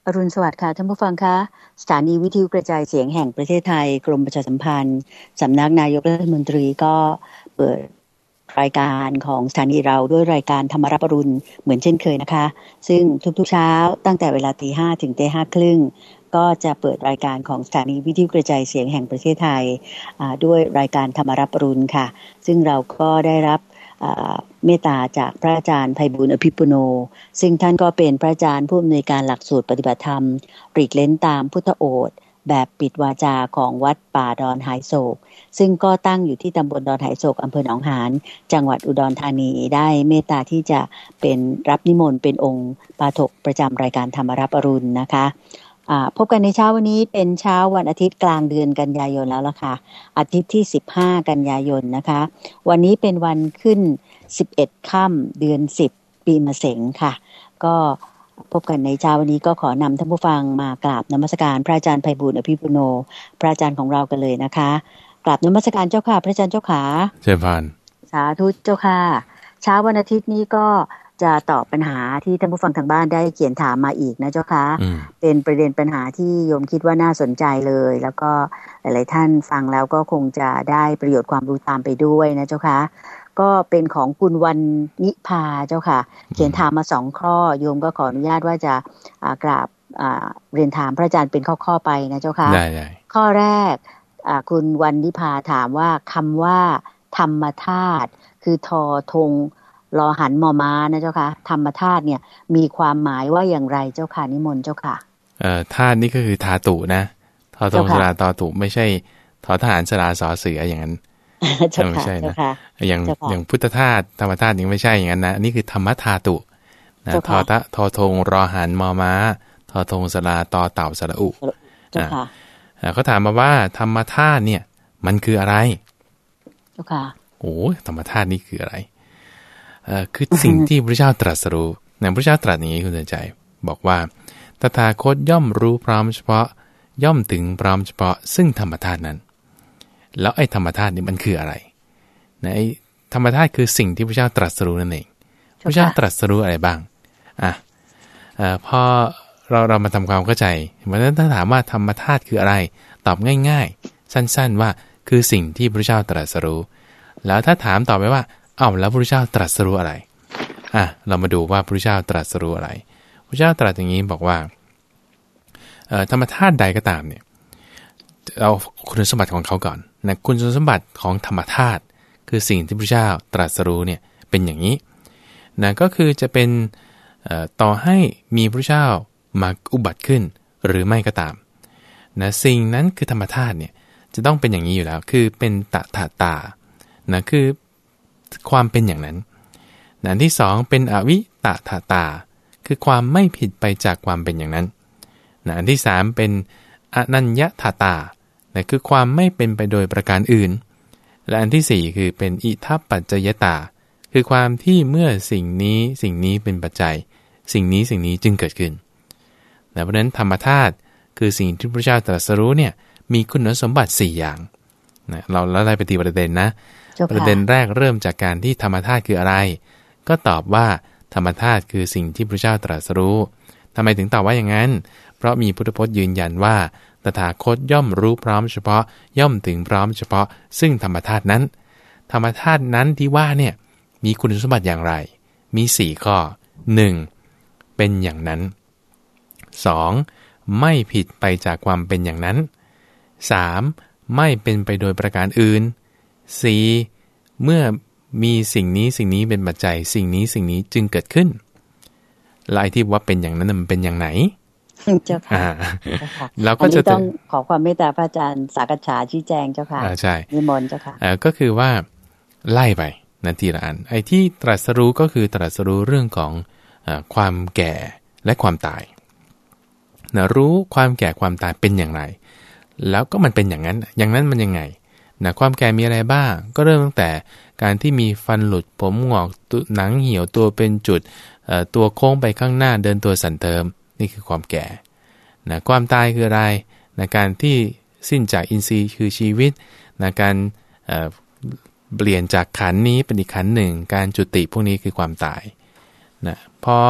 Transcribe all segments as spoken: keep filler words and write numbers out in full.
อรุณสวัสดิ์ค่ะท่านผู้ฟังคะสถานีวิทยุกระจายเสียงแห่งประเทศไทยกรมประชาสัมพันธ์สำนักนายกรัฐมนตรีก็เปิดรายการของสถานีเราด้วยรายการธรรมรับอรุณเหมือนเช่นเคยนะคะซึ่งทุกๆเช้าตั้งแต่เวลาตีห้าถึงตีห้าครึ่งก็จะเปิดรายการของสถานีวิทยุกระจายเสียงแห่งประเทศไทยด้วยรายการธรรมรับอรุณค่ะซึ่งเราก็ได้รับเมตตาจากพระอาจารย์ไพบูลย์อภิปุโนซึ่งท่านก็เป็นพระอาจารย์ผู้อำนวยการหลักสูตรปฏิบัติธรรมปลีกเล้นตามพุทธโอษฐ์แบบปิดวาจาของวัดป่าดอนหายโศกซึ่งก็ตั้งอยู่ที่ตำบลดอนหายโศกอำเภอหนองหานจังหวัดอุดรธานีได้เมตตาที่จะเป็นรับนิมนต์เป็นองค์ปาฐกประจำรายการธรรมรับอรุณนะคะพบกันในเช้าวันนี้เป็นเช้าวันอาทิตย์กลางเดือนกันยายนแล้วล่ะค่ะอาทิตย์ที่สิบห้ากันยายนนะคะวันนี้เป็นวันขึ้นสิบเอ็ดค่ำเดือนสิบปีมะเสงค่ะก็พบกันในเช้าวันนี้ก็ขอนำท่านผู้ฟังมากราบนมัสการพระอาจารย์ไพบูลย์อภิปุโนพระอาจารย์ของเรากันเลยนะคะกราบนมัสการเจ้าค่ะพระอาจารย์เจ้าขาเชิญพานสาธุเจ้าค่ะเช้าวันอาทิตย์นี้ก็จะตอบปัญหาที่ท่านผู้ฟังทางบ้านได้เขียนถามมาอีกนะเจ้าค่ะเป็นประเด็นปัญหาที่โยมคิดว่าน่าสนใจเลยแล้วก็หลายๆท่านฟังแล้วก็คงจะได้ประโยชน์ความรู้ตามไปด้วยนะเจ้าค่ะก็เป็นของคุณวรรณิภาเจ้าค่ะเขียนถามมาสองข้อโยมก็ขออนุญาตว่าจะกราบเรียนถามพระอาจารย์เป็นข้อๆไปนะเจ้าค่ะได้ๆข้อแรกคุณวรรณิภาถามว่าคำว่าธรรมธาตุคือทอธงรอหันมอม้านะเจ้าค่ะธรรมธาตุเนี่ยมีความหมายว่าอย่างไรเจ้าค่ะนิมนต์เจ้าค่ะเอ่อธาตุนี่ก็คือธาตุนะทอธงสระตอตุไม่ใช่ทอทหารสระสอเสืออย่างนั้นไม่ใช่นะอย่างอย่างพุทธธาตุธรรมธาตุนี่ไม่ใช่อย่างนั้นนะนี่คือธรรมธาตุนะทอทะทอธงรอหันมอม้าทอธงสระตอเต่าสระอุอ่าเขาถามมาว่าธรรมธาตุเนี่ยมันคืออะไรเจ้าค่ะโอ้ธรรมธาตุนี่คืออะไรเอ่อคือสิ่งที่พระเจ้าตรัสรู้นะพระเจ้าตรัสอย่างนี้คุณสนใจบอกว่าตถาคตย่อมรู้พร้อมเฉพาะย่อมถึงพร้อมเฉพาะซึ่งธรรมธาตุนั้นแล้วไอ้ธรรมธาตุนี่มันคืออะไรนะไอ้ธรรมธาตุคือสิ่งที่พระเจ้าตรัสรู้นั่นเองพระเจ้าตรัสรู้อะไรบ้างอ่ะเอ่อพอเราเรามาทำความเข้าใจเพราะฉะนั้นถ้าถามว่าธรรมธาตุคืออะไรตอบง่ายๆสั้นๆว่าคือสิ่งที่พระเจ้าตรัสรู้แล้วถ้าถามต่อไปว่าอ้าวแล้วพระเจ้าตรัสรู้อะไรอ่ะเรามาดูว่าพระเจ้าตรัสรู้อะไรพระเจ้าตรัสอย่างนี้บอกว่าเอ่อธรรมธาตุใดก็ตามเนี่ยเอาคุณสมบัติของเขาก่อนนะคุณสมบัติของธรรมธาตุคือสิ่งที่พระเจ้าตรัสรู้เนี่ยเป็นอย่างนี้นะก็คือจะเป็นเอ่อต่อให้มีพระเจ้ามาอุบัติขึ้นหรือไม่ก็ตามนะสิ่งนั้นคือธรรมธาตุเนี่ยจะต้องเป็นอย่างนี้อยู่แล้วคือเป็นตถาตานะคือความเป็นอย่างนั้นนะที่สองเป็นอวิตถาตาคือความไม่ผิดไปจากความเป็นอย่างนั้นนะอันที่สามเป็นอนัญญถาตานะคือความไม่เป็นไปโดยประการอื่นและอันที่สี่คือเป็นอิทัปปัจจยตาคือความที่เมื่อสิ่งนี้สิ่งนี้เป็นปัจจัยสิ่งนี้สิ่งนี้จึงเกิดขึ้นนะเพราะฉะนั้นธรรมธาตุคือสิ่งที่พระเจ้าตรัสรู้เนี่ยมีคุณสมบัติสี่อย่างนะเราแล้วไล่ไปทีประเด็นนะประเด็นแรกเริ่มจากการที่ธรรมธาตุคืออะไรก็ตอบว่าธรรมธาตุคือสิ่งที่พระเจ้าตรัสรู้ทำไมถึงตอบว่าอย่างนั้นเพราะมีพุทธพจน์ยืนยันว่าตถาคตย่อมรู้พร้อมเฉพาะย่อมถึงพร้อมเฉพาะซึ่งธรรมธาตุนั้นธรรมธาตุนั้นที่ว่าเนี่ยมีคุณสมบัติอย่างไรมีสี่ข้อหนึ่งเป็นอย่างนั้นสองไม่ผิดไปจากความเป็นอย่างนั้นสามไม่เป็นไปโดยประการอื่นสี่เมื่อมีสิ่งนี้สิ่งนี้เป็นปัจจัยสิ่งนี้สิ่งนี้จึงเกิดขึ้นลายที่ว่าเป็นอย่างนั้นมันเป็นอย่างไหนเจ้าค่ะเราก็จะต้องขอความเมตตาพระอาจารย์สักษาชี้แจงเจ้าค่ะใช่นิมนต์เจ้าค่ะก็คือว่าไล่ไปนาทีละอันไอ้ที่ตรัสรู้ก็คือตรัสรู้เรื่องของความแก่และความตายนะรู้ความแก่ความตายเป็นอย่างไรแล้วก็มันเป็นอย่างนั้นอย่างนั้นมันยังไงนะความแก่มีอะไรบ้างก็เริ่มตั้งแต่การที่มีฟันหลุดผมหงอกหนังเหี่ยวตัวเป็นจุดตัวโค้งไปข้างหน้าเดินตัวสั่นเทิมนี่คือความแก่นะความตายคืออะไรนะการที่สิ้นจากอินทรีย์คือชีวิตนะการเอ่อเปลี่ยนจากขันนี้เป็นอีกขันหนึ่งการจุติพวกนี้คือความตายนะพอ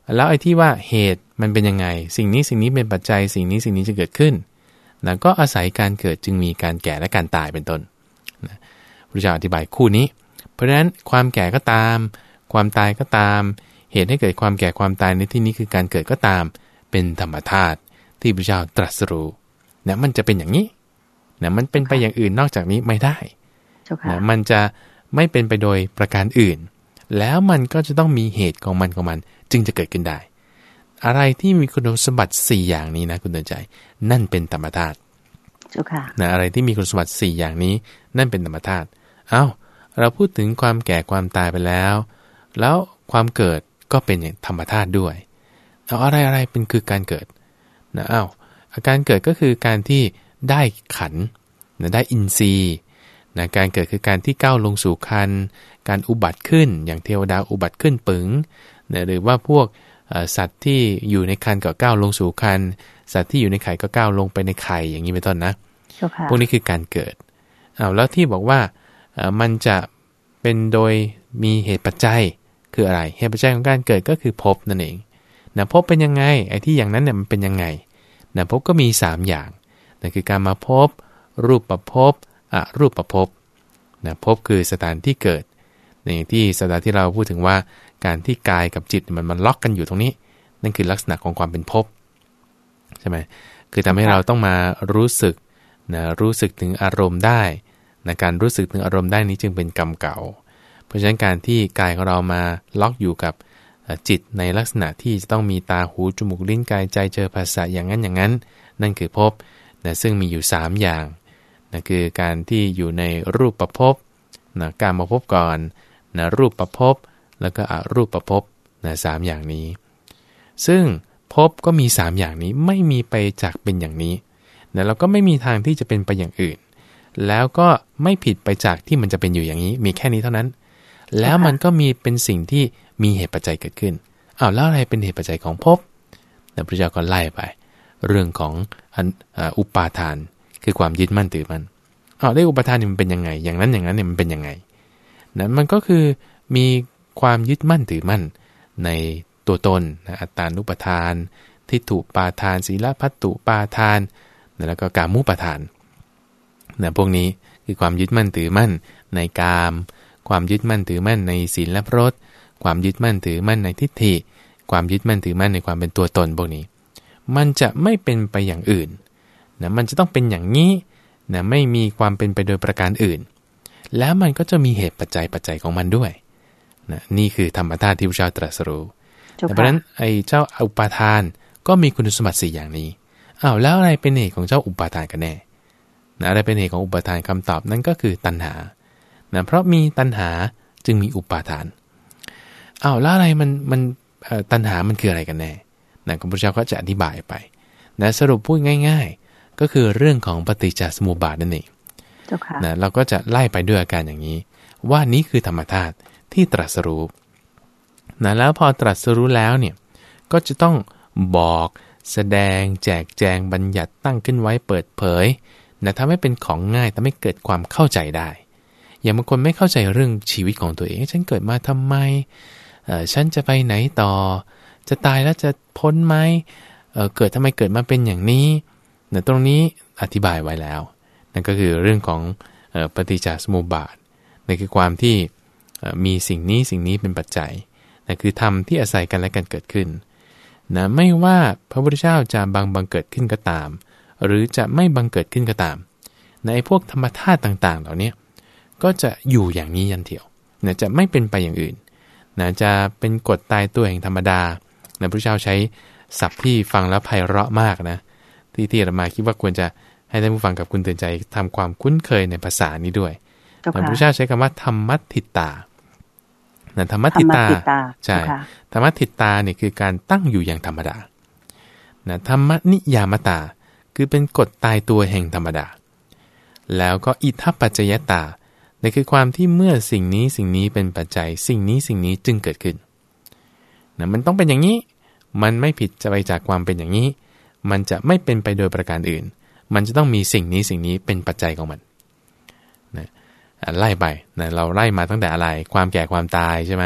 แล้วไอ้ที่ว่าเหตุมันเป็นยังไงสิ่งนี้สิ่งนี้เป็นปัจจัยสิ่งนี้สิ่งนี้จะเกิดขึ้นนะก็อาศัยการเกิดจึงมีการแก่และการตายเป็นต้นนะพระเจ้าอธิบายคู่นี้เพราะฉะนั้นความแก่ก็ตามความตายก็ตามเหตุให้เกิดความแก่ความตายในที่นี้คือการเกิดก็ตามเป็นธรรมธาตุที่พระเจ้าตรัสรู้นะมันจะเป็นอย่างนี้นะมันเป็นไปอย่างอื่นนอกจากนี้ไม่ได้นะมันจะไม่เป็นไปโดยประการอื่นแล้วมันก็จะต้องมีเหตุของมันของมันจึงจะเกิดขึ้นได้อะไรที่มีคุณสมบัติสี่อย่างนี้นะคุณเตือนใจนั่นเป็นธรรมธาตุนะอะไรที่มีคุณสมบัติสี่อย่างนี้นั่นเป็นธรรมธาตุเอ้าเราพูดถึงความแก่ความตายไปแล้วแล้วความเกิดก็เป็นอย่างธรรมธาตุด้วยเอาอะไรอะไรเป็นคือการเกิดนะเอ้าอาการเกิดก็คือการที่ได้ขันธ์นะได้อินทรีย์นะการเกิดคือการที่ก้าวลงสู่คันการอุบัติขึ้นอย่างเทวดาอุบัติขึ้นปึงนะหรือว่าพวกสัตว์ที่อยู่ในคันก็ก้าวลงสู่คันสัตว์ที่อยู่ในไข่ก็ก้าวลงไปในไข่อย่างนี้เป็นต้นนะพวกนี้คือการเกิดอ้าวแล้วที่บอกว่ามันจะเป็นโดยมีเหตุปัจจัยคืออะไรเหตุปัจจัยของการเกิดก็คือภพนั่นเองนะภพเป็นยังไงไอ้ที่อย่างนั้นเนี่ยมันเป็นยังไงนะภพก็มีสามอย่างนั่นคือการมาภพรูปภพอรูปภพนะภพคือสถานที่เกิดในที่สัปดาห์ที่เราพูดถึงว่าการที่กายกับจิตมันมันล็อกกันอยู่ตรงนี้นั่นคือลักษณะของความเป็นภพใช่ไหมคือทำให้เราต้องมารู้สึกนะรู้สึกถึงอารมณ์ได้นะการรู้สึกถึงอารมณ์ได้นี้จึงเป็นกรรมเก่าเพราะฉะนั้นการที่กายของเรามาล็อกอยู่กับจิตในลักษณะที่จะต้องมีตาหูจมูกลิ้นกายใจเจอภาษาอย่างนั้นอย่างนั้นนั่นคือภพนะซึ่งมีอยู่สามอย่างนะคือการที่อยู่ในรูปภพนะกามภพก่อนนะรูปภพแล้วก็อรูปภพนะสามอย่างนี้ซึ่งภพก็มีสามอย่างนี้ไม่มีไปจากเป็นอย่างนี้นะเราก็ไม่มีทางที่จะเป็นไปอย่างอื่นแล้วก็ไม่ผิดไปจากที่มันจะเป็นอยู่อย่างนี้มีแค่นี้เท่านั้นแล้วมันก็มีเป็นสิ่งที่มีเหตุปัจจัยเกิดขึ้นอ้าวแล้วอะไรเป็นเหตุปัจจัยของภพพระเจ้าก็ไล่ไปเรื่องของอุปาทานคือความยึดมั่นถือมั่นอ้าวได้อุปาทานนี่มันเป็นยังไงอย่างนั้นอย่างนั้นเนี่ยมันเป็นยังไงนั้นมันก็คือมีความยึดมั่นถือมั่นในตัวตนนะอัตตานุปทานทิฏฐุปาทานศีลพัตตุปาทานนะแล้วก็กามุปาทานนะพวกนี้คือความยึดมั่นถือมั่นในกามความยึดมั่นถือมั่นในศีลและพรตความยึดมั่นถือมั่นในทิฏฐิความยึดมั่นถือมั่นในความเป็นตัวตนพวกนี้มันจะไม่เป็นไปอย่างอื่นนะมันจะต้องเป็นอย่างนี้นะไม่มีความเป็นไปโดยประการอื่นแล้วมันก็จะมีเหตุปัจจัยปัจจัยของมันด้วยนะนี่คือธรรมธาตุที่พระเจ้าตรัสรู้เพราะฉะนั้นไอ้เจ้าอุปาทานก็มีคุณสมบัติสี่อย่างนี้อ้าวแล้วอะไรเป็นเหตุของเจ้าอุปาทานกันแน่นะอะไรเป็นเหตุของอุปาทานคำตอบนั่นก็คือตัณหานะเพราะมีตัณหาจึงมีอุปาทานอ้าวแล้วอะไรมันมันตัณหามันคืออะไรกันแน่นะพระพุทธเจ้าก็จะอธิบายไปนะสรุปพูดง่ายๆก็คือเรื่องของปฏิจจสมุปบาทนั่นเองนะเราก็จะไล่ไปด้วยอาการอย่างนี้ว่านี้คือธรรมธาตุที่ตรัสรู้นะแล้วพอตรัสรู้แล้วเนี่ยก็จะต้องบอกแสดงแจกแจงบัญญัติตั้งขึ้นไว้เปิดเผยนะทำให้เป็นของง่ายทำให้เกิดความเข้าใจได้อย่างบางคนไม่เข้าใจเรื่องชีวิตของตัวเองฉันเกิดมาทำไมเอ่อฉันจะไปไหนต่อจะตายแล้วจะพ้นไหมเอ่อเกิดทำไมเกิดมาเป็นอย่างนี้นะตรงนี้อธิบายไว้แล้วนั่นก็คือเรื่องของเอ่อปฏิจจสมุปบาทนั่นคือความที่มีสิ่งนี้สิ่งนี้เป็นปัจจัยนั่นคือธรรมที่อาศัยกันและกันเกิดขึ้นนะไม่ว่าพระพุทธเจ้าจะบังบังเกิดขึ้นก็ตามหรือจะไม่บังเกิดขึ้นก็ตามในพวกธรรมธาตุต่างๆเหล่านี้ก็จะอยู่อย่างนี้ยันเถียวนะจะไม่เป็นไปอย่างอื่นนะจะเป็นกฎตายตัวแห่งธรรมดานะพระพุทธเจ้าใช้ศัพท์ที่ฟังแล้วไพเราะมากนะที่ที่อาตมาคิดว่าควรจะให้ท่านผู้ฟังกับคุณเตือนใจทำความคุ้นเคยในภาษานี้ด้วยพระพุทธเจ้าใช้คำว่าธรรมัตถิตานะธรรมัตถิตาใช่ธรรมัตถิตาเนี่ยคือการตั้งอยู่อย่างธรรมดานะธรรมนิยามตาคือเป็นกฎตายตัวแห่งธรรมดาแล้วก็อิทัปปัจจยตานั่นคือความที่เมื่อสิ่งนี้สิ่งนี้เป็นปัจจัยสิ่งนี้สิ่งนี้จึงเกิดขึ้นนะมันต้องเป็นอย่างนี้มันไม่ผิดจะไปจากความเป็นอย่างนี้มันจะไม่เป็นไปโดยประการอื่นมันจะต้องมีสิ่งนี้สิ่งนี้เป็นปัจจัยของมันนะไล่ไปนะเราไล่มาตั้งแต่อะไรความแก่ความตายใช่ไหม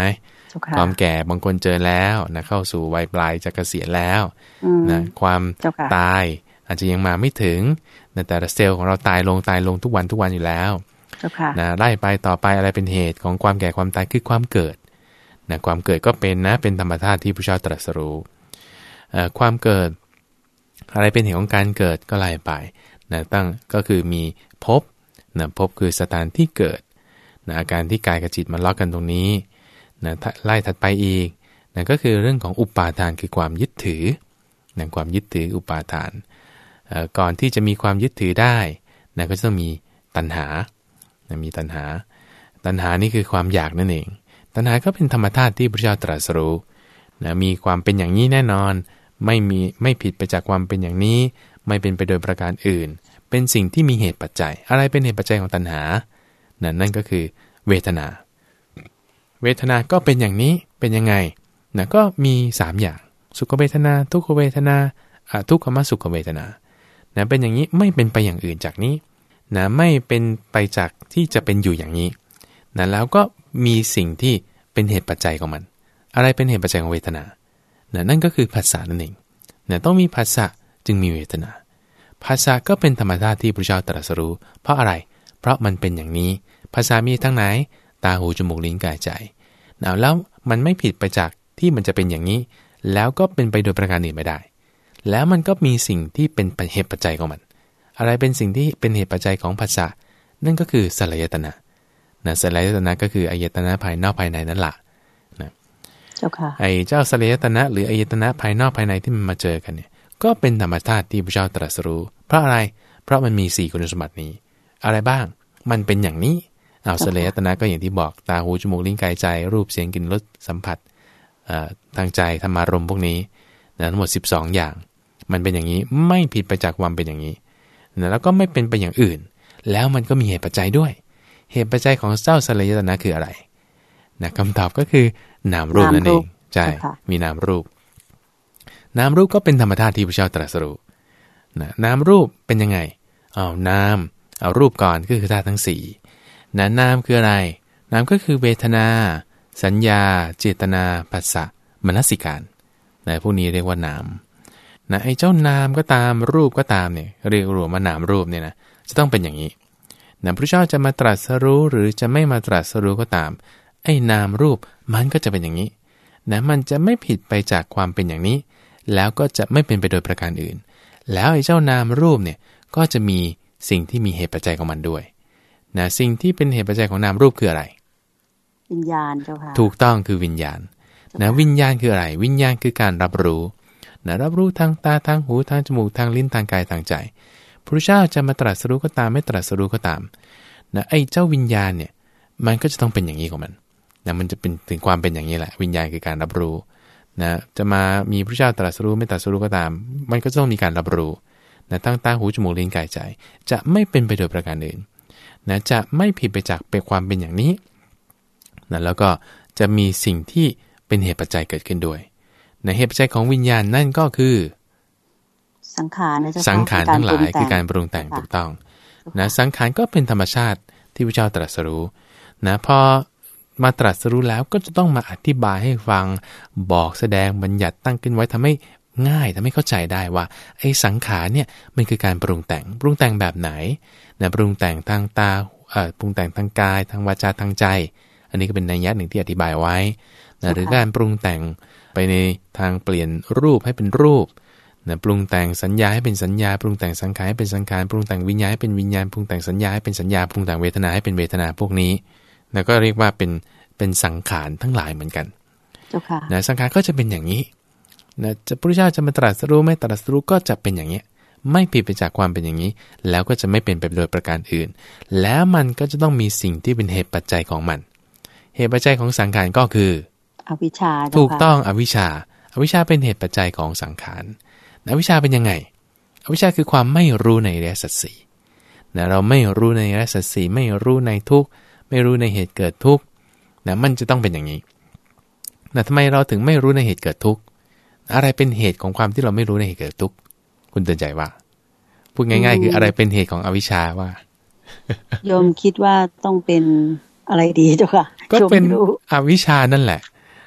ความแก่บางคนเจอแล้วนะเข้าสู่วัยปลายจะเกษียณแล้วนะความตายอาจจะยังมาไม่ถึงแต่เซลล์ของเราตายลงตายลงทุกวันทุกวันอยู่แล้วนะไล่ไปต่อไปอะไรเป็นเหตุของความแก่ความตายคือความเกิดนะความเกิดก็เป็นนะเป็นธรรมชาติที่พระเจ้าตรัสรู้ความเกิดอะไรเป็นเหตุของการเกิดก็ไล่ไปนะตั้งก็คือมีภพนะภพคือสถานที่เกิดนะอาการที่กายกับจิตมันล็อกกันตรงนี้นะไล่ถัดไปอีกนะก็คือเรื่องของอุปาทานคือความยึดถือนะความยึดถืออุปาทานก่อนที่จะมีความยึดถือได้นะก็จะต้องมีตัณหานะมีตัณหาตัณหานี่คือความอยากนั่นเองตัณหาก็เป็นธรรมชาติที่พระเจ้าตรัสรู้นะมีความเป็นอย่างนี้แน่นอนไม่มีไม่ผิดไปจากความเป็นอย่างนี้ไม่เป็นไปโดยประการอื่นเป็นสิ่งที่มีเหตุปัจจัยอะไรเป็นเหตุปัจจัยของตัณหานะนั่นก็คือเวทนาเวทนาก็เป็นอย่างนี้เป็นยังไงนะก็มีสามอย่างสุขเวทนาทุกขเวทนาอทุกขมสุขเวทนานะเป็นอย่างนี้ไม่เป็นไปอย่างอื่นจากนี้นะไม่เป็นไปจากที่จะเป็นอยู่อย่างนี้นะแล้วก็มีสิ่งที่เป็นเหตุปัจจัยของมันอะไรเป็นเหตุปัจจัยของเวทนานะนั่นก็คือภาษานั่นเองนะต้องมีภาษาจึงมีเวทนาภาษาก็เป็นธรรมชาติที่พระเจ้าตรัสรู้เพราะอะไรเพราะมันเป็นอย่างนี้ภาษามีทั้งไหนตาหูจมูกลิ้นกายใจนะแล้วมันไม่ผิดไปจากที่มันจะเป็นอย่างนี้แล้วก็เป็นไปโดยประการอื่นไม่ได้แล้วมันก็มีสิ่งที่เป็นเหตุปัจจัยของมันอะไรเป็นสิ่งที่เป็นเหตุปัจจัยของภาษานั่นก็คือสลายตนะนะสลายตนะก็คืออายตนะภายนอกภายในนั่นแหละนะเจ้าค่ะไอ้เจ้าสลายตนะหรืออายตนะภายนอกภายในที่มันมาเจอกันเนี่ยก็เป็นธรรมชาติที่พระเจ้าตรัสรู้เพราะอะไรเพราะมันมีสี่คุณสมบัตินี้อะไรบ้างมันเป็นอย่างนี้เอาสลายตนะก็อย่างที่บอกตาหูจมูกลิ้นกายใจรูปเสียงกลิ่นรสสัมผัสทางใจธรรมารมณ์พวกนี้นะทั้งหมดสิบสองอย่างมันเป็นอย่างนี้ไม่ผิดไปจากความเป็นอย่างนี้นะแล้วก็ไม่เป็นไปอย่างอื่นแล้วมันก็มีเหตุปัจจัยด้วยเหตุปัจจัยของเจ้าสลายตนะคืออะไรนะคำตอบก็คือนามรูปนั่นเองใช่มีนามรูปนามรูปก็เป็นธรรมชาติที่พระเจ้าตรัสรู้นะนามรูปเป็นยังไงเอานามเอารูปก่อนก็คือธาตุทั้งสี่นะนามคืออะไรนามก็คือเวทนาสัญญาเจตนาผัสสะมนสิการนะพวกนี้เรียกว่านามนะไอ้เจ้านามก็ตามรูปก็ตามเนี่ยเรียกรวมว่านามรูปเนี่ยนะจะต้องเป็นอย่างนี้นะพระเจ้าจะมาตรัสรู้หรือจะไม่มาตรัสรู้ก็ตามไอ้นามรูปมันก็จะเป็นอย่างนี้นะมันจะไม่ผิดไปจากความเป็นอย่างนี้แล้วก็จะไม่เป็นไปโดยประการอื่นแล้วไอ้เจ้านามรูปเนี่ยก็จะมีสิ่งที่มีเหตุปัจจัยของมันด้วยนะสิ่งที่เป็นเหตุปัจจัยของนามรูปคืออะไรวิญญาณเจ้าค่ะถูกต้องคือวิญญาณนะวิญญาณคืออะไรวิญญาณคือการรับรู้นะรับรู้ทางตาทางหูทางจมูกทางลิ้นทางกายทางใจพระเจ้าจะมาตรัสรู้ก็ตามไม่ตรัสรู้ก็ตามนะไอ้เจ้าวิญญาณเนี่ยมันก็จะต้องเป็นอย่างนี้ของมันนะมันจะเป็นถึงความเป็นอย่างนี้แหละวิญญาณคือการรับรู้นะจะมามีพระเจ้าตรัสรู้ไม่ตรัสรู้ก็ตามมันก็ต้องมีการรับรู้นะทั้งตาหูจมูกลิ้นกายใจจะไม่เป็นไปโดยประการอื่นนะจะไม่ผิดไปจากเป็นความเป็นอย่างนี้นะแล้วก็จะมีสิ่งที่เป็นเหตุปัจจัยเกิดขึ้นด้วยในเหตุปัจจัยของวิญญาณนั่นก็คือสังขารนะเจ้าค่ะสังขารทั้งหลายคือการปรุงแต่งถูกต้องนะสังขารก็เป็นธรรมชาติที่พระเจ้าตรัสรู้นะพอมาตรัสรู้แล้วก็จะต้องมาอธิบายให้ฟังบอกแสดงบัญญัติตั้งขึ้นไว้ทำให้ง่ายทำให้เข้าใจได้ว่าไอ้สังขารเนี่ยมันคือการปรุงแต่งปรุงแต่งแบบไหนนะปรุงแต่งทางตาเอ่อปรุงแต่งทางกายทางวาจาทางใจอันนี้ก็เป็นนัยยะหนึ่งที่อธิบายไว้นะหรือการปรุงแต่งไปในทางเปลี่ยนรูปให้เป็นรูปนะปรุงแต่งสัญญาให้เป็นสัญญาปรุงแต่งสังขารให้เป็นสังขารปรุงแต่งวิญญาณให้เป็นวิญญาณปรุงแต่งสัญญาให้เป็นสัญญาปรุงแต่งเวทนาให้เป็นเวทนาพวกนี้แล้วก็เรียกว่าเป็นเป็นสังขารทั้งหลายเหมือนกันเจ้าค่ะนะสังขารก็จะเป็นอย่างนี้นะจะพระพุทธเจ้าจะมาตรัสรู้ไม่ตรัสรู้ก็จะเป็นอย่างนี้ไม่ผิดไปจากความเป็นอย่างนี้แล้วก็จะไม่เป็นไปโดยประการอื่นแล้วมันก็จะต้องมีสิ่งที่เป็นเหตุปัจจัยของมันเหตุปัจจัยของสังขารก็คืออวิชชาถูกต้องอวิชชาอวิชชาเป็นเหตุปัจจัยของสังขารอวิชชาเป็นยังไงอวิชชาคือความไม่รู้ในอริยสัจสี่นะเราไม่รู้ในอริยสัจสี่ไม่รู้ในทุกข์ไม่รู้ในเหตุเกิดทุกข์นะมันจะต้องเป็นอย่างนี้นะทำไมเราถึงไม่รู้ในเหตุเกิดทุกข์อะไรเป็นเหตุของความที่เราไม่รู้ในเหตุเกิดทุกข์คุณเตือนใจว่าพูดง่ายๆคืออะไรเป็นเหตุของอวิชชาว่าโยมคิดว่าต้องเป็นอะไรดีเจ้าค่ะก็เป็นอวิชชานั่นแหละ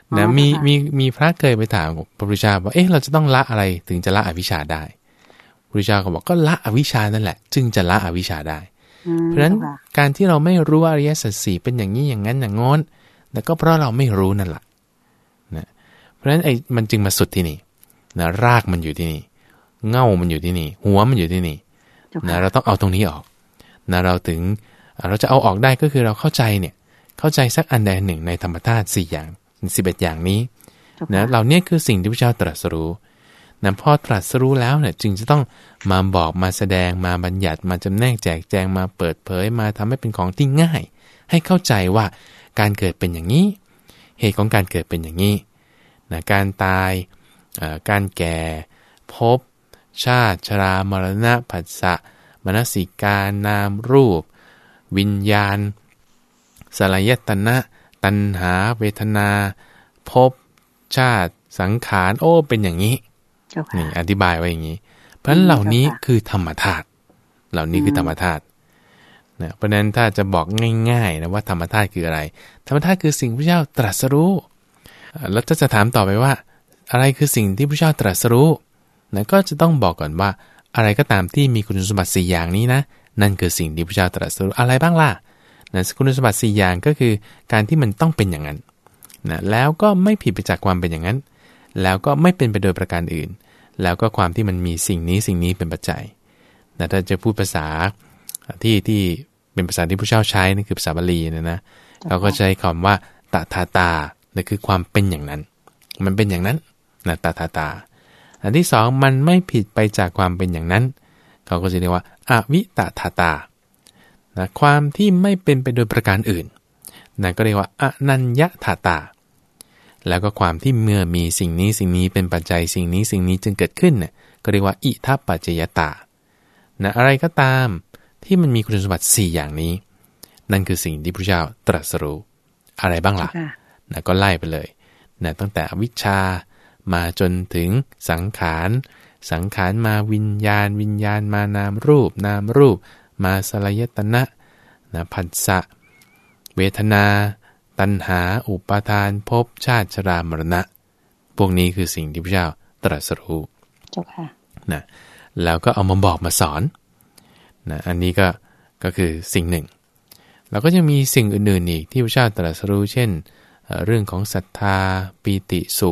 นะมีมีมีพระเคยไปถามพระพุทธเจ้าว่าเอ๊ะเราจะต้องละอะไรถึงจะละอวิชชาได้พระพุทธเจ้าก็บอกก็ละอวิชชานั่นแหละจึงจะละอวิชชาได้เพราะฉะนั้นการที่เราไม่รู้อริยสัจสี่เป็นอย่างนี้อย่างนั้นอย่างงอนแต่ก็เพราะเราไม่รู้นั่นแหละนะเพราะฉะนั้นไอ้มันจึงมาสุดที่นี่นะรากมันอยู่ที่นี่เง่ามันอยู่ที่นี่หัวมันอยู่ที่นี่นะเราต้องเอาตรงนี้ออกนะเราถึงเราจะเอาออกได้ก็คือเราเข้าใจเนี่ยเข้าใจสักอันใดหนึ่งในธรรมธาตุสี่อย่างสิบเอ็ดอย่างนี้นะเหล่านี้คือสิ่งที่พระเจ้าตรัสรู้นะพอตรัสรู้แล้วเนี่ยจึงจะต้องมาบอกมาแสดงมาบัญญัติมาจำแนกแจกแจงมาเปิดเผยมาทำให้เป็นของที่ง่ายให้เข้าใจว่าการเกิดเป็นอย่างนี้เหตุของการเกิดเป็นอย่างนี้นะการตายการแก่ภพชาติชรามรณะผัสสะมนสิการนามรูปวิญญาณสลายตนะตัณหาเวทนาภพชาติสังขารโอ้เป็นอย่างนี้นี่อธิบายไว้อย่างนี้เพราะฉะนั้นเหล่านี้คือธรรมธาตุเหล่านี้คือธรรมธาตุนะเพราะฉะนั้นถ้าจะบอกง่ายๆนะว่าธรรมธาตุคืออะไรธรรมธาตุคือสิ่งพระเจ้าตรัสรู้แล้วจะถามต่อไปว่าอะไรคือสิ่งที่พระเจ้าตรัสรู้นะก็จะต้องบอกก่อนว่าอะไรก็ตามที่มีคุณสมบัติสี่อย่างนี้นะนั่นคือสิ่งที่พระเจ้าตรัสรู้อะไรบ้างล่ะนะคุณสมบัติสี่อย่างก็คือการที่มันต้องเป็นอย่างนั้นนะแล้วก็ไม่ผิดไปจากความเป็นอย่างนั้นแล้วก็ไม่เป็นไปโดยประการอื่นแล้วก็ความที่มันมีสิ่งนี้สิ่งนี้เป็นปัจจัยนะถ้าจะพูดภาษาที่ที่เป็นภาษาที่พระเจ้าใช้นั่นคือภาษาบาลีนะนะเราก็ใช้คำว่าตถาตานั่นคือความเป็นอย่างนั้นมันเป็นอย่างนั้นนะตถาตาอันที่สองมันไม่ผิดไปจากความเป็นอย่างนั้นเขาก็จะเรียกว่าอวิตถาตานะความที่ไม่เป็นไปโดยประการอื่นนั่นก็เรียกว่าอนัญญถาตาแล้วก็ความที่เมื่อมีสิ่งนี้สิ่งนี้เป็นปัจจัยสิ่งนี้สิ่งนี้จึงเกิดขึ้นเนี่ยก็เรียกว่าอิทัปปัจจยตานะอะไรก็ตามที่มันมีคุณสมบัติสี่อย่างนี้นั่นคือสิ่งที่พระเจ้าตรัสรู้อะไรบ้างล่ะนะก็ไล่ไปเลยนะตั้งแต่อวิชชามาจนถึงสังขารสังขารมาวิญญาณวิญญาณมานามรูปนามรูปมาสลายตนะนะผัสสะเวทนาตัณหาอุปาทานภพชาติชรามรณะพวกนี้คือสิ่งที่พระเจ้าตรัสรู้เจ้าค่ะนะแล้วก็เอามาบอกมาสอนนะอันนี้ก็ก็คือสิ่งหนึ่งแล้วก็จะมีสิ่งอื่นๆอีกที่พระเจ้าตรัสรู้เช่นเรื่องของศรัทธาปีติสุข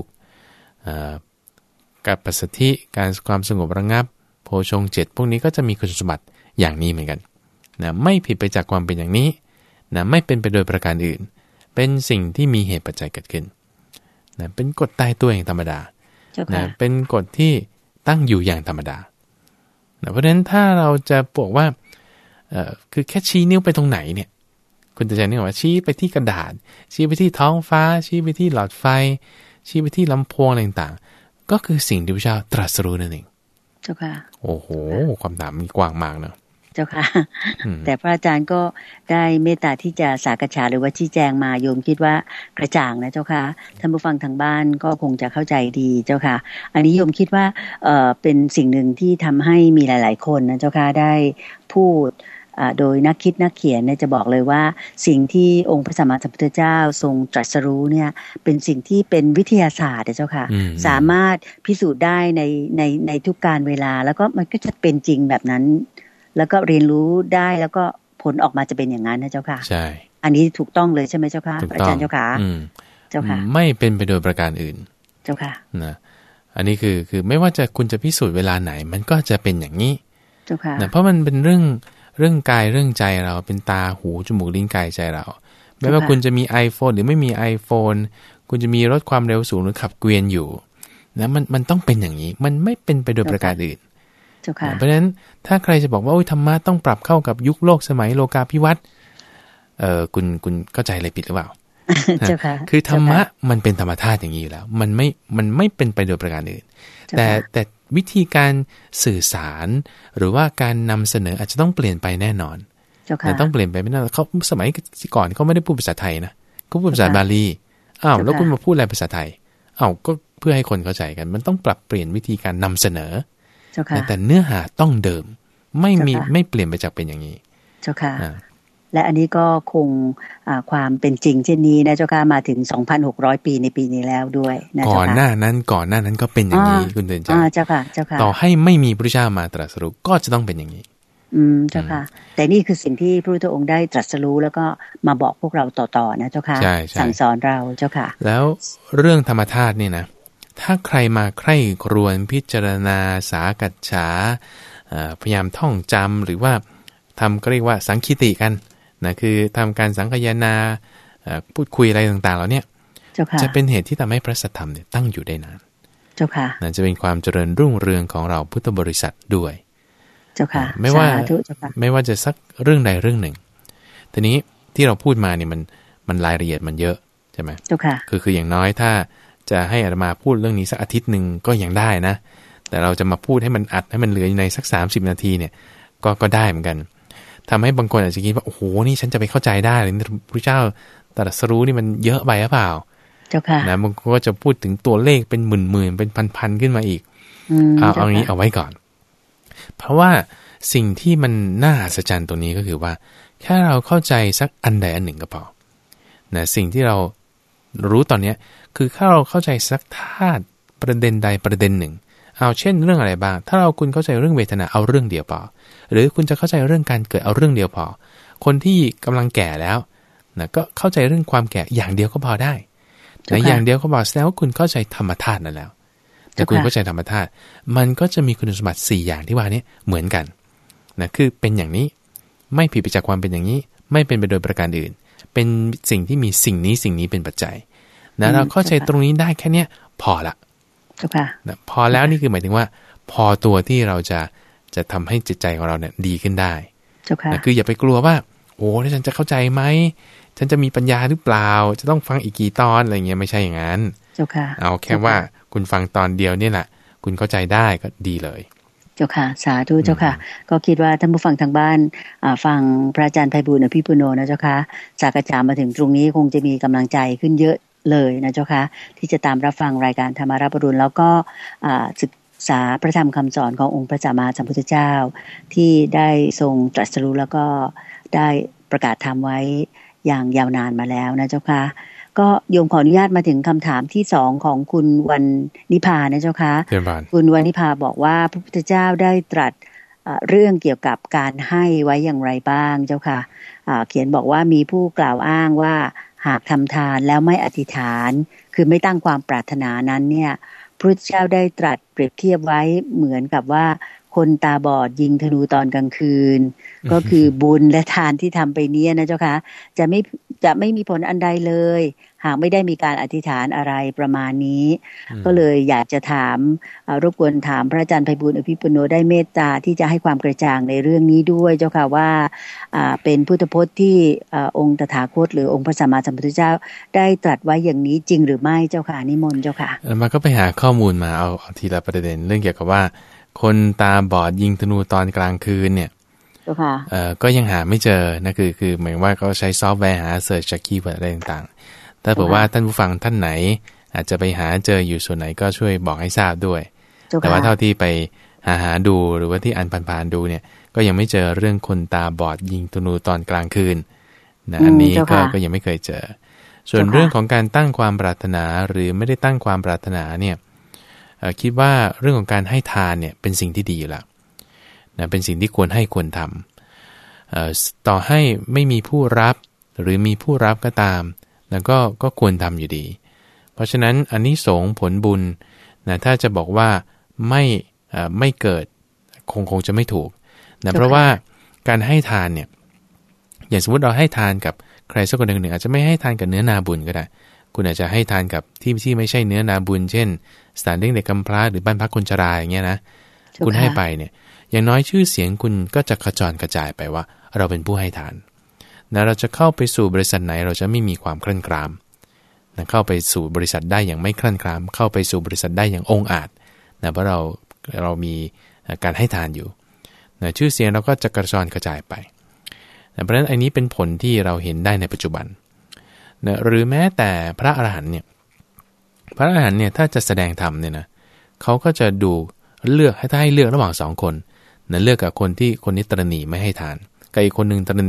กับปัสสัทธิการความสงบระงับโพชงเจ็ดพวกนี้ก็จะมีคุณสมบัติอย่างนี้เหมือนกันนะไม่ผิดไปจากความเป็นอย่างนี้นะไม่เป็นไปโดยประการอื่นเป็นสิ่งที่มีเหตุปัจจัยเกิดขึ้นนะเป็นกฎตายตัวอย่างธรรมดานะเป็นกฎที่ตั้งอยู่อย่างธรรมดานะเพราะฉะนั้นถ้าเราจะบอกว่าเอ่อคือแค่ชี้นิ้วไปตรงไหนเนี่ยคุณจะนึกว่าชี้ไปที่กระดาษชี้ไปที่ท้องฟ้าชี้ไปที่หลอดไฟชี้ไปที่ลำโพงอะไรต่างๆก็คือสิ่งที่พระเจ้าตรัสรู้นั่นเองเจ้าค่ะโอ้โหความถามมีกว้างมากเนาะเจ้าค่ะแต่พระอาจารย์ก็ได้เมตตาที่จะสากฉาหรือว่าชี้แจงมาโยมคิดว่ากระจ่างนะเจ้าค่ะท่านผู้ฟังทางบ้านก็คงจะเข้าใจดีเจ้าค่ะอันนี้โยมคิดว่าเอ่อเป็นสิ่งหนึ่งที่ทำให้มีหลายๆคนนะเจ้าค่ะได้พูดโดยนักคิดนักเขียนเนี่ยจะบอกเลยว่าสิ่งที่องค์พระสัมมาสัมพุทธเจ้าทรงตรัสรู้เนี่ยเป็นสิ่งที่เป็นวิทยาศาสตร์เจ้าค่ะสามารถพิสูจน์ได้ในในในทุกการเวลาแล้วก็มันก็จะเป็นจริงแบบนั้นแล้วก็เรียนรู้ได้แล้วก็ผลออกมาจะเป็นอย่างนั้นนะเจ้าค่ะใช่อันนี้ถูกต้องเลยใช่ไหมเจ้าค่ะอาจารย์เจ้าค่ะเจ้าค่ะไม่เป็นไปโดยประการอื่นเจ้าค่ะนะอันนี้คือคือไม่ว่าจะคุณจะพิสูจน์เวลาไหนมันก็จะเป็นอย่างนี้เจ้าค่ะนะเพราะมันเป็นเรื่องเรื่องกายเรื่องใจเราเป็นตาหูจมูกลิ้นกายใจเราไม่ว่าคุณจะมี iPhone หรือไม่มี iPhone คุณจะมีรถความเร็วสูงหรือขับเกวียนอยู่นะมันมันต้องเป็นอย่างนี้มันไม่เป็นไปโดยประการอื่นเพราะฉะนั้นถ้าใครจะบอกว่าโอ้ยธรรมะต้องปรับเข้ากับยุคโลกสมัยโลกาภิวัตน์เอ่อคุณคุณเข้าใจอะไรผิดหรือเปล่าคือธรรมะมันเป็นธรรมธาตุอย่างนี้อยู่แล้วมันไม่มันไม่เป็นไปโดยประการอื่นแต่แต่วิธีการสื่อสารหรือว่าการนำเสนออาจจะต้องเปลี่ยนไปแน่นอนแต่ต้องเปลี่ยนไปไม่แน่นอนเขาสมัยก่อนเขาไม่ได้พูดภาษาไทยนะเขาพูดภาษาบาลีอ้าวแล้วคุณมาพูดอะไรภาษาไทยอ้าวก็เพื่อให้คนเข้าใจกันมันต้องปรับเปลี่ยนวิธีการนำเสนอแต่เนื้อหาต้องเดิมไม่มีไม่เปลี่ยนไปจากเป็นอย่างนี้เจ้าค่ะและอันนี้ก็คงความเป็นจริงเช่นนี้นะเจ้าค่ะมาถึง สองพันหกร้อย ปีในปีนี้แล้วด้วยนะเจ้าค่ะก่อนหน้านั้นก่อนหน้านั้นก็เป็นอย่างนี้คุณเตือนใจเจ้าค่ะเจ้าค่ะต่อให้ไม่มีพระพุทธเจ้ามาตรัสรู้ก็จะต้องเป็นอย่างนี้อืมเจ้าค่ะแต่นี่คือสิ่งที่พระพุทธองค์ได้ตรัสรู้แล้วก็มาบอกพวกเราต่อๆนะเจ้าค่ะสั่งสอนเราเจ้าค่ะแล้วเรื่องธรรมธาตุนี่นะถ้าใครมาใคร่ครวญพิจารณาสากัจฉาพยายามท่องจำหรือว่าทำก็เรียกว่าสังคิติกันนะคือทำการสังคายนาพูดคุยอะไรต่างๆเหล่านี้จะเป็นเหตุที่ทำให้พระสัทธรรมเนี่ยตั้งอยู่ได้นานเจ้าค่ะนั่นจะเป็นความเจริญรุ่งเรืองของเราพุทธบริษัทด้วยเจ้าค่ะไม่ว่าไม่ว่าจะสักเรื่องใดเรื่องหนึ่งทีนี้ที่เราพูดมาเนี่ยมันมันรายละเอียดมันเยอะใช่ไหมเจ้าค่ะคือคืออย่างน้อยถ้าจะให้อาตมาพูดเรื่องนี้สักอาทิตย์หนึ่งก็ยังได้นะแต่เราจะมาพูดให้มันอัดให้มันเหลือในสักสามสิบนาทีเนี่ยก็ก็ได้เหมือนกันทำให้บางคนอาจจะคิดว่าโอ้โหนี่ฉันจะไปเข้าใจได้หรือพระเจ้าตรัสรู้นี่มันเยอะไปหรือเปล่าเจ้าค่ะนะบางคนก็จะพูดถึงตัวเลขเป็นหมื่นๆเป็นพันๆขึ้นมาอีกเอาเอางี้เอาไว้ก่อนเพราะว่าสิ่งที่มันน่าอัศจรรย์ตัวนี้ก็คือว่าแค่เราเข้าใจสักอันใดอันหนึ่งก็พอนะสิ่งที่เรารู้ตอนนี้คือถ้าเราเข้าใจสักธาตุประเด็นใดประเด็นหนึ่งเอาเช่นเรื่องอะไรบ้างถ้าเราคุณเข้าใจเรื่องเวทนาเอาเรื่องเดียวพอหรือคุณจะเข้าใจเรื่องการเกิดเอาเรื่องเดียวพอคนที่กำลังแก่แล้วนะก็เข้าใจเรื่องความแก่อย่างเดียวก็พอได้แต่อย่างเดียวก็พอแสดงว่าคุณเข้าใจธรรมธาตุนั่นแล้วแต่คุณเข้าใจธรรมธาตุมันก็จะมีคุณสมบัติสี่อย่างที่ว่านี้เหมือนกันนะคือเป็นอย่างนี้ไม่ผิดไปจากความเป็นอย่างนี้ไม่เป็นไปโดยประการอื่นเป็นสิ่งที่มีสิ่งนี้สิ่งนี้เป็นปัจจัยนะเราเข้าใจตรงนี้ได้แค่เนี้ยพอละนะพอแล้วนี่คือหมายถึงว่าพอตัวที่เราจะจะทำให้จิตใจของเราเนี่ยดีขึ้นได้นะคืออย่าไปกลัวว่าโอ้ถ้าฉันจะเข้าใจไหมฉันจะมีปัญญาหรือเปล่าจะต้องฟังอีกกี่ตอนอะไรเงี้ยไม่ใช่อย่างนั้นเอาแค่ว่าคุณฟังตอนเดียวนี่แหละคุณเข้าใจได้ก็ดีเลยเจ้าค่ะสาธุเจ้าค่ะก็คิดว่าท่านผู้ฟังทางบ้านฟังพระอาจารย์ไพบูลย์อภิปุโนนะเจ้าค่ะสักกะจามาถึงตรงนี้คงจะมีกำลังใจขึ้นเยอะเลยนะเจ้าค่ะที่จะตามรับฟังรายการธรรมารับอรุณแล้วก็ศึกษาพระธรรมคำสอนขององค์พระสัมมาสัมพุทธเจ้าที่ได้ทรงตรัสรู้แล้วก็ได้ประกาศธรรมไว้อย่างยาวนานมาแล้วนะเจ้าค่ะก็โยมขออนุญาตมาถึงคำถามที่สองของคุณวันนิพานะเจ้าค่ะคุณวันนิพาบอกว่าพระพุทธเจ้าได้ตรัสเรื่องเกี่ยวกับการให้ไว้อย่างไรบ้างเจ้าค่ะเขียนบอกว่ามีผู้กล่าวอ้างว่าหากทำทานแล้วไม่อธิษฐานคือไม่ตั้งความปรารถนานั้นเนี่ยพระพุทธเจ้าได้ตรัสเปรียบเทียบไว้เหมือนกับว่าคนตาบอดยิงธนูตอนกลางคืน ก็คือบุญและทานที่ทำไปนี้นะเจ้าค่ะจะไม่จะไม่มีผลอันใดเลยหากไม่ได้มีการอธิษฐานอะไรประมาณนี้ก็เลยอยากจะถามรบกวนถามพระอาจารย์ไพบูลย์อภิปุโนได้เมตตาที่จะให้ความกระจ่างในเรื่องนี้ด้วยเจ้าค่ะว่าเป็นพุทธพจน์ที่องค์ตถาคตหรือองค์พระสัมมาสัมพุทธเจ้าได้ตรัสไว้อย่างนี้จริงหรือไม่เจ้าค่ะนิมนต์เจ้าค่ะมันก็ไปหาข้อมูลมาเอาทีละประเด็นเรื่องเกี่ยวกับว่าคนตาบอดยิงธนูตอนกลางคืนเนี่ยเอ่อก็ยังหาไม่เจอนะคือคือหมายว่าเขาใช้ซอฟต์แวร์หาเสิร์ชจากคีย์เวิร์ดอะไรต่างๆถ้าเผื่อว่าท่านผู้ฟังท่านไหนอาจจะไปหาเจออยู่ส่วนไหนก็ช่วยบอกให้ทราบด้วยแต่ว่าเท่าที่ไปหาหาดูหรือว่าที่อ่านผ่านๆดูเนี่ยก็ยังไม่เจอเรื่องคนตาบอดยิงธนูตอนกลางคืนนะอันนี้ก็ก็ยังไม่เคยเจอส่วนเรื่องของการตั้งความปรารถนาหรือไม่ได้ตั้งความปรารถนาเนี่ยคิดว่าเรื่องของการให้ทานเนี่ยเป็นสิ่งที่ดีอยู่แล้วนะเป็นสิ่งที่ควรให้ควรทำต่อให้ไม่มีผู้รับหรือมีผู้รับก็ตามแล้วก็ก็ควรทำอยู่ดีเพราะฉะนั้นอานิสงส์ผลบุญนะถ้าจะบอกว่าไม่ไม่เกิดคงคงจะไม่ถูกนะเพราะว่าการให้ทานเนี่ยอย่างสมมติเราให้ทานกับใครสักคนหนึ่งอาจจะไม่ให้ทานกับเนื้อนาบุญก็ได้คุณอาจจะให้ทานกับที่ที่ไม่ใช่เนื้อนาบุญเช่นสถานเลี้ยงเด็กกำพร้าหรือบ้านพักคนชราอย่างเงี้ยนะคุณให้ไปเนี่ยอย่างน้อยชื่อเสียงคุณก็จะกระจรกระจายไปว่าเราเป็นผู้ให้ทานนะเราจะเข้าไปสู่บริษัทไหนเราจะไม่มีความครั่นครามนะเข้าไปสู่บริษัทได้อย่างไม่ครั่นครามเข้าไปสู่บริษัทได้อย่างองอาจนะเพราะเราเรามีการให้ทานอยู่นะชื่อเสียงเราก็จะกระจรกระจายไปนะเพราะฉะนั้นอันนี้เป็นผลที่เราเห็นได้ในปัจจุบันนะหรือแม้แต่พระอรหันต์เนี่ยพระอรหันต์เนี่ยถ้าจะแสดงธรรมเนี่ยนะเขาก็จะดูเลือกให้ถ้าให้เลือกระหว่างสองคนนะเลือกกับคนที่คนนี้ตระหนี่ไม่ให้ทานกับอีกคนนึงตระหนี่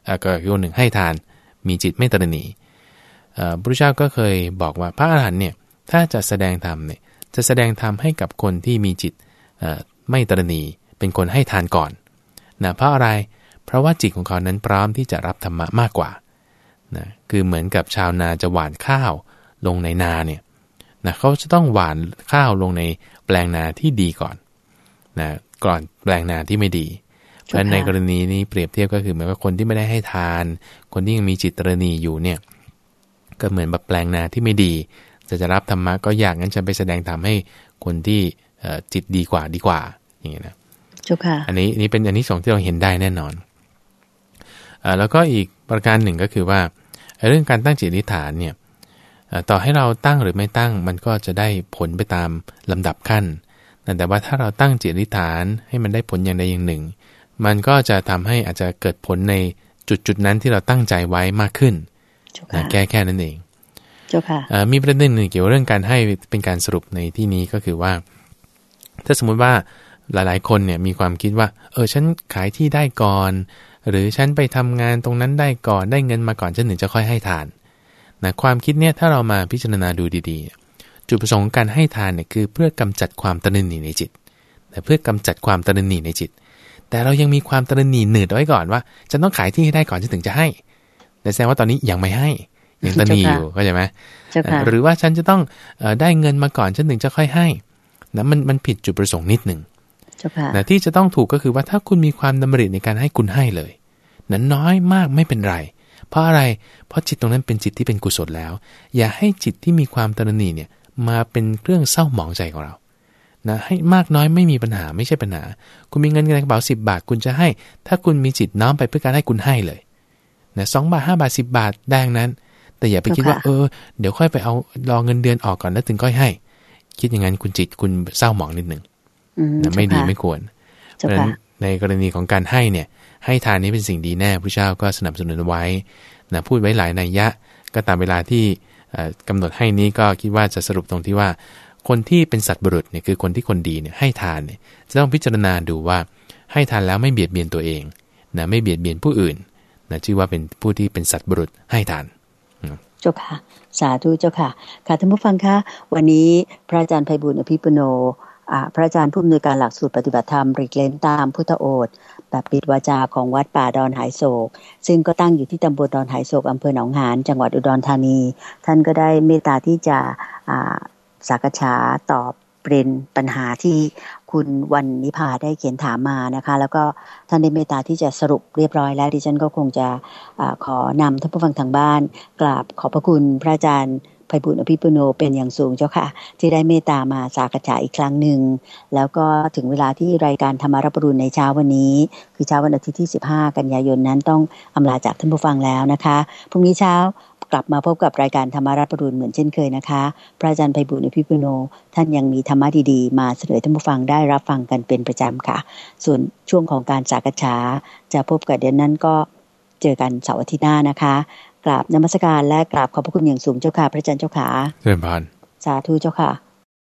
ก็อีกคนหนึ่งให้ทานมีจิตไม่ตระหนี่พระพุทธเจ้าก็เคยบอกว่าพระอรหันต์เนี่ยถ้าจะแสดงธรรมเนี่ยจะแสดงธรรมให้กับคนที่มีจิตไม่ตระหนี่เป็นคนให้ทานก่อนนะเพราะอะไรเพราะว่าจิตของเขานั้นพร้อมที่จะรับธรรมะมากกว่านะคือเหมือนกับชาวนาจะหว่านข้าวลงในนาเนี่ยนะเขาจะต้องหว่านข้าวลงในแปลงนาที่ดีก่อนนะก่อนแปลงนาที่ไม่ดีเพราะในกรณีนี้เปรียบเทียบก็คือเหมือนว่าคนที่ไม่ได้ให้ทานคนที่ยังมีจิตตระหนี่อยู่เนี่ยก็เหมือนแบบแปลงนาที่ไม่ดีจะจะรับธรรมะก็ยากงั้นจะไปแสดงธรรมให้คนที่จิตดีกว่าดีกว่าอย่างเงี้ยนะอันนี้นี่เป็นอันนี้สองที่เราเห็นได้แน่นอนอ่าแล้วก็อีกประการหนึ่งก็คือว่าเรื่องการตั้งจิตอธิษฐานเนี่ยต่อให้เราตั้งหรือไม่ตั้งมันก็จะได้ผลไปตามลำดับขั้นแต่ว่าถ้าเราตั้งจิตอธิษฐานให้มันได้ผลอย่างใดอย่างหนึ่งมันก็จะทำให้อาจจะเกิดผลในจุดจุดนั้นที่เราตั้งใจไว้มากขึ้นนะแค่แค่นั้นเองมีประเด็นหนึ่งเกี่ยวกับเรื่องการให้เป็นการสรุปในที่นี้ก็คือว่าถ้าสมมุติว่าหลายๆคนเนี่ยมีความคิดว่าเออฉันขายที่ได้ก่อนหรือฉันไปทำงานตรงนั้นได้ก่อนได้เงินมาก่อนฉันถึงจะค่อยให้ทานนะความคิดเนี่ยถ้าเรามาพิจารณาดูดีๆจุดประสงค์การให้ทานเนี่ยคือเพื่อกำจัดความตระหนี่ในจิตแต่เพื่อกำจัดความตระหนี่ในจิตแต่เรายังมีความตระหนี่หนืดไว้ก่อนว่าฉันต้องขายที่ให้ได้ก่อนฉันถึงจะให้แต่แสดงว่าตอนนี้ยังไม่ให้ยังตระหนี่อยู่เข้าใจไหมหรือว่าฉันจะต้องได้เงินมาก่อนฉันถึงจะค่อยให้นะมันมันผิดจุดประสงค์นิดหนึ่งนะที่จะต้องถูกก็คือว่าถ้าคุณมีความดำริในการให้คุณให้เลยนั้นน้อยมากไม่เป็นไรเพราะอะไรเพราะจิตตรงนั้นเป็นจิตที่เป็นกุศลแล้วอย่าให้จิตที่มีความตระหนี่เนี่ยมาเป็นเครื่องเศร้าหมองใจของเรานะให้มากน้อยไม่มีปัญหาไม่ใช่ปัญหาคุณมีเงินในกระเป๋าสิบบาทคุณจะให้ถ้าคุณมีจิตน้อมไปเพื่อการให้คุณให้เลยนะสองบาทห้าบาทสิบบาทแดงนั้นแต่อย่าไปคิดว่าเออเดี๋ยวค่อยไปเอารอเงินเดือนออกก่อนแล้วถึงค่อยให้คิดอย่างนั้นคุณจิตคุณเศร้าหมองนิดนึงนะไม่ดีไม่ควรเพราะฉะนั้นในกรณีของการให้เนี่ยให้ทานนี้เป็นสิ่งดีแน่พระเจ้าก็สนับสนุนไว้นะพูดไว้หลายนัยยะก็ตามเวลาที่กำหนดให้นี้ก็คิดว่าจะสรุปตรงที่ว่าคนที่เป็นสัตว์บุรุษเนี่ยคือคนที่คนดีเนี่ยให้ทานเนี่ยจะต้องพิจารณาดูว่าให้ทานแล้วไม่เบียดเบียนตัวเองนะไม่เบียดเบียนผู้อื่นนะชื่อว่าเป็นผู้ที่เป็นสัตว์บุรุษให้ทานเจ้าค่ะสาธุเจ้าค่ะค่ะท่านผู้ฟังคะวันนี้พระอาจารย์ไพบูลย์อภิปุโนพระอาจารย์ผู้อำนวยการหลักสูตรปฏิบัติธรรมหลีกเล้นตามพุทธโอษฐ์แบบปิดวาจาของวัดป่าดอนหายโศกซึ่งก็ตั้งอยู่ที่ตำบลดอนหายโศกอำเภอหนองหานจังหวัดอุดรธานีท่านก็ได้เมตตาที่จะสักษาตอบเป็นปัญหาที่คุณวันนิพาได้เขียนถามมานะคะแล้วก็ท่านได้เมตตาที่จะสรุปเรียบร้อยแล้วดิฉันก็คงจะอ่าขอนำท่านผู้ฟังทางบ้านกราบขอบพระคุณพระอาจารย์ไพบูลย์อภิปุโนเป็นอย่างสูงเจ้าค่ะที่ได้เมตตามาสักษาอีกครั้งหนึ่งแล้วก็ถึงเวลาที่รายการธรรมรับปรุณในเช้าวันนี้คือเช้าวันอาทิตย์ที่สิบห้ากันยายนนั้นต้องอำลาจากท่านผู้ฟังแล้วนะคะพรุ่งนี้เช้ากลับมาพบกับรายการธรรมรับปรุณเหมือนเช่นเคยนะคะพระอาจารย์ไพบูลย์อภิปุโนท่านยังมีธรรมะดีๆมาเสนอท่านผู้ฟังได้รับฟังกันเป็นประจำค่ะส่วนช่วงของการสักษาจะพบกับเดือนนั้นก็เจอกันเสาร์อาทิตย์หน้านะคะกราบนมัสการและกราบขอบพระคุณอย่างสูงเจ้าค่ะพระอาจารย์เจ้าค่ะเชิญพานสาธุเจ้าค่ะ